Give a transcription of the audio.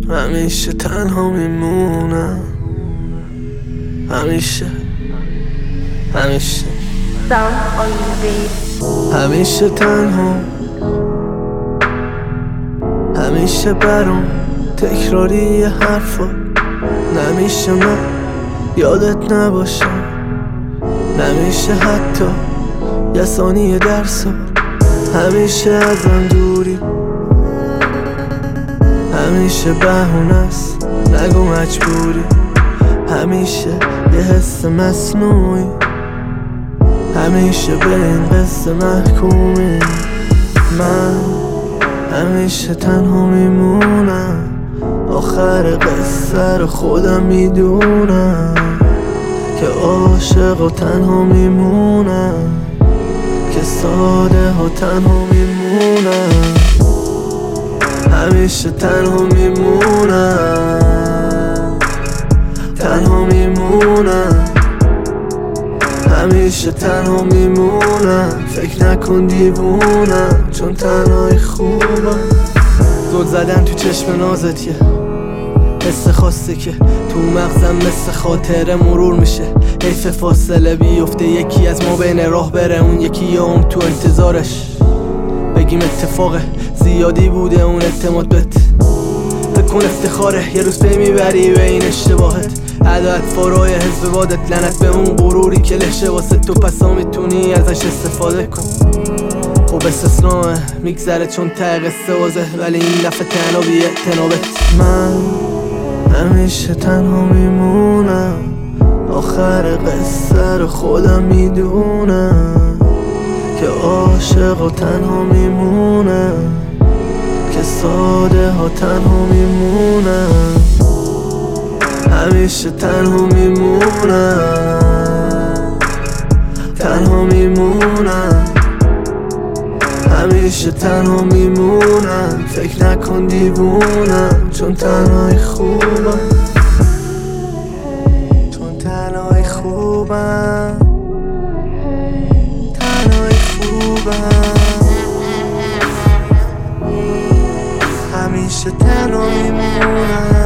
همیشه تنها میمونم، همیشه همیشه تنها، همیشه برام تکراری حرفا. نمیشه من یادت نباشم، نمیشه حتی یه ثانیه در سال. همیشه ازم دوری، همیشه بهونه است نگو مجبوری. همیشه یه حس مصنوعی، همیشه به این قصه محکومی. من همیشه تنها میمونم، آخر قصه رو خودم میدونم که عاشق و تنها میمونم، که ساده و تنها میمونم. همیشه تنها میمونم، تنها میمونم، همیشه تنها میمونم. فکر نکن دیوونم، چون تنهایی خوبم. زل زدن تو چشم نازت یه حس خاصه که تو مغزم مثل خاطره مرور میشه. حیف فاصله بیفته یکی از ما بین راه بره، اون یکی یه عمر تو انتظارش بگیم اتفاق زیادی بوده اون اعتماد بهت. فکر کن افتخاره یه روز پی میبری به این اشتباهت. عدالت فارای حزب بادت، لعنت به اون غروری که لشه واسه تو، پسا میتونی ازش استفاده کن. خب استثناء میگذره چون ته قصه واضح، ولی این دفعه تنها بی اعتنابت. من همیشه تنها میمونم، آخر قصه رو خودم میدونم که عاشق و تنها میمونم، که ساده ها تنها میمونم. همیشه تنها میمونم، تنها میمونم، همیشه تنها میمونم. فکر نکن دیوونم، چون تنهایی خوبم، چون تنهایی خوبم، تنهایی خوبم. همیشه تنها میمونم.